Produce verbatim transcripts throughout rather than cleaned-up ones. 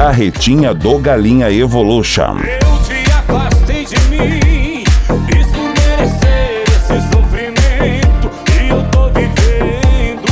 Carretinha do Galinha Evolution. Eu te afastei de mim, fiz por merecer esse sofrimento que eu tô vivendo.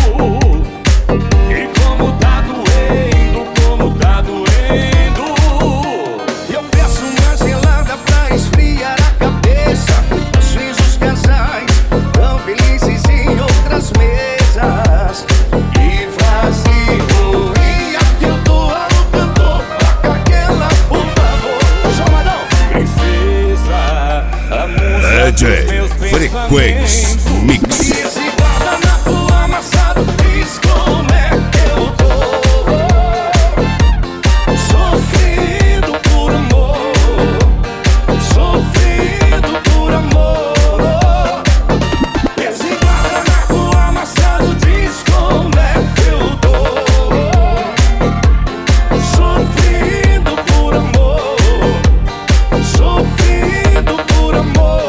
E como tá doendo, como tá doendo. Eu peço uma gelada pra esfriar a cabeça. Às vezes os casais tão felizes em outras mesas. E vazio, e aqui eu tô alugando. Toca aquela, por favor. Chamadão! Princesa, a musa dos meus Frequência pensamentos. Mix. E esse guardanapo amassado diz como é que eu tô. Sofrendo por amor, sofrendo por amor. Esse guardanapo amassado diz como é que eu tô. Sofrendo por amor, sofrendo por amor.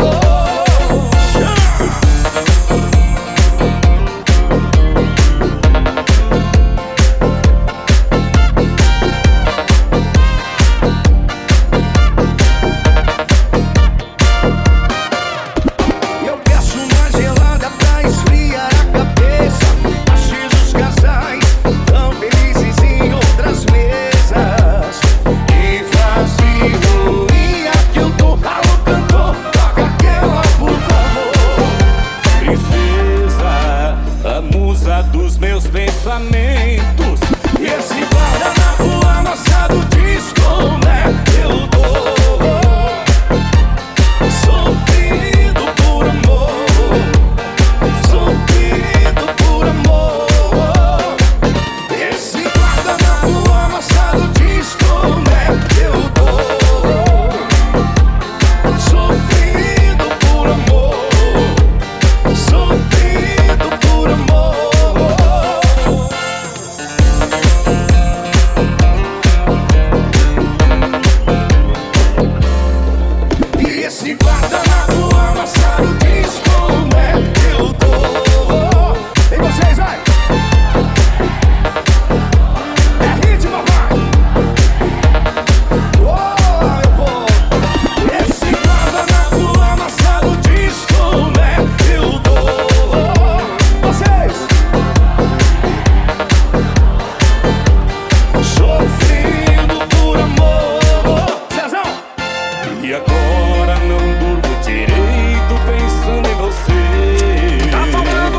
Eu peço uma gelada pra esfriar a cabeça. Às vezes os casais tão felizes em outras mesas. E vazio, e aqui eu tô alugando. Toca aquela, por favor. Princesa, a musa dos meus pensamentos. E esse guardanapo amassado diz como